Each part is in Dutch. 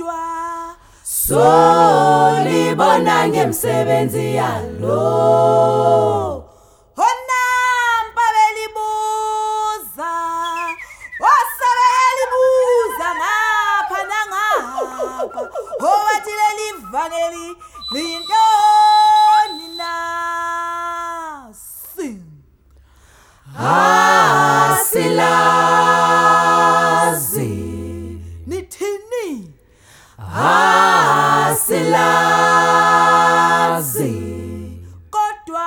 kodwa solibona ngemsebenzi yalo. Honampa belibuza, osebelibuza ngapha nangapha, owathi leli vangeli liyintoni na? Sing. Asilazi nithini? Asilazi kodwa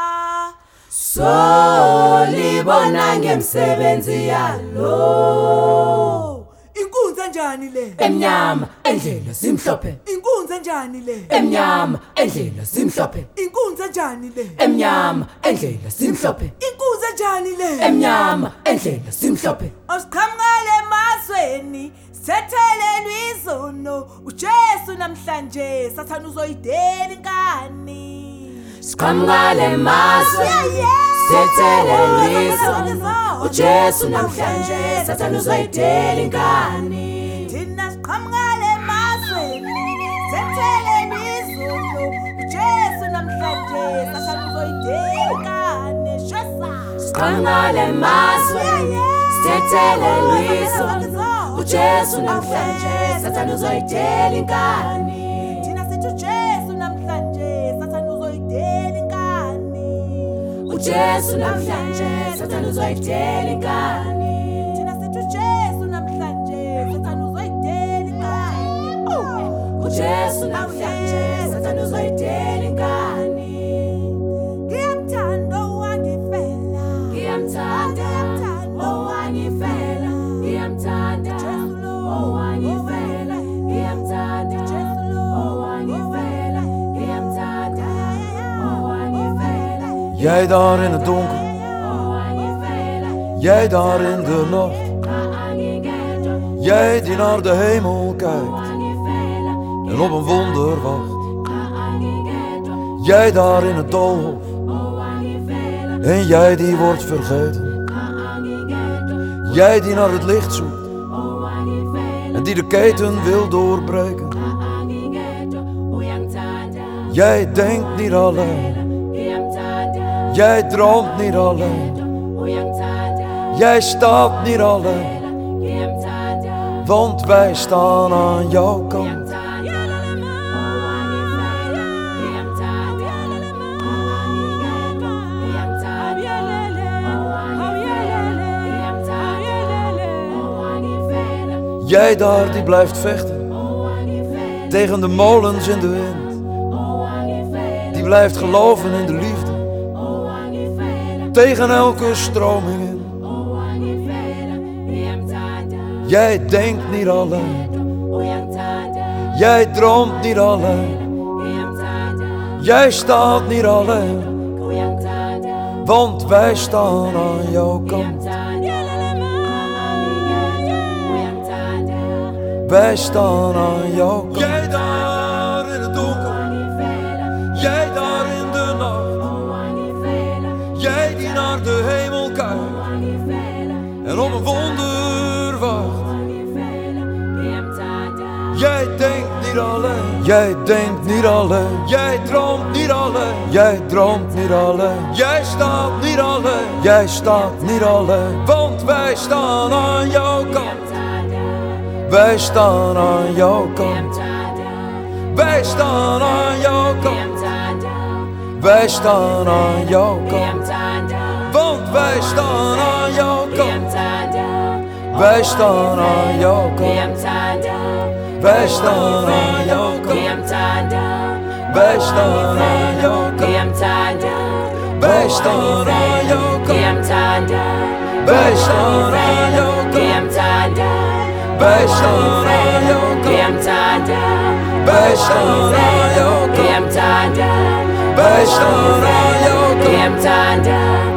solibona ngemsebenzi yalo. Inkunzi enjani le? Emnyama endlela simhlophe. Inkunzi enjani le? Emnyama endlela simhlophe. Inkunzi enjani le? Emnyama endlela simhlophe. Inkunzi enjani le? Emnyama endlela simhlophe. Asiqhamukele emazweni sethelelwe izono, uJesu namhlanje sathana uzoyidela inkani. Siqhamukele emazweni sethelelwe izono, uJesu namhlanje sathana uzoyidela inkani. Thina siqhamukele emazweni sethelelwe izono, uJesu namhlanje sathana uzoyidela inkani. Shesa Siqhamukele emazweni sethelelwe izono, uJesu namhlanje sathana uzoyidela inkani. thina sithi uJesu namhlanje sathana uzoyidela inkani. uJesu namhlanje sathana uzoyidela inkani. Thina sithi uJesu namhlanje sathana uzoyidela inkani. uJesu namhlanje sathana uzoyidela inkani. Ngiyamthanda owangifela, Ngiyamthanda owangifela, ngiyamthanda owangifela, ngiyamthanda owangifela, ngiyamthanda owangifela, Jij daar in het donker, owangifela, jij daar in de nacht, owangifela, jij die naar de hemel kijkt en op een wonder wacht. Jij daar in het doolhof en jij die wordt vergeten. Jij die naar het licht zoekt en die de keten wil doorbreken. Jij denkt niet alleen, jij droomt niet alleen, jij staat niet alleen, want wij staan aan jouw kant. Jij daar die blijft vechten tegen de molens in de wind, die blijft geloven in de liefde tegen elke stroming in. Jij denkt niet alleen, jij droomt niet alleen, jij staat niet alleen, want wij staan aan jouw kant. Wij staan aan jouw kant. Jij daar in het donker, jij daar in de nacht, jij die naar de hemel kijkt en op een wonder wacht. Jij denkt niet alleen, jij denkt niet alleen, jij droomt niet alleen, jij droomt niet alleen, jij staat niet alleen, jij staat niet alleen, want wij staan aan jouw kant. Wij staan aan jouw kant. Wij staan aan jouw kant. Wij staan aan jouw kant. Want wij staan aan jouw kant. Wij staan aan jouw kant. Wij staan aan jouw kant. Wij staan aan jouw kant. Wij staan aan jouw kant. Wij staan aan jouw kant. Wij staan aan jouw kant. Wij staan aan jouw kant. Wij staan aan jouw kant.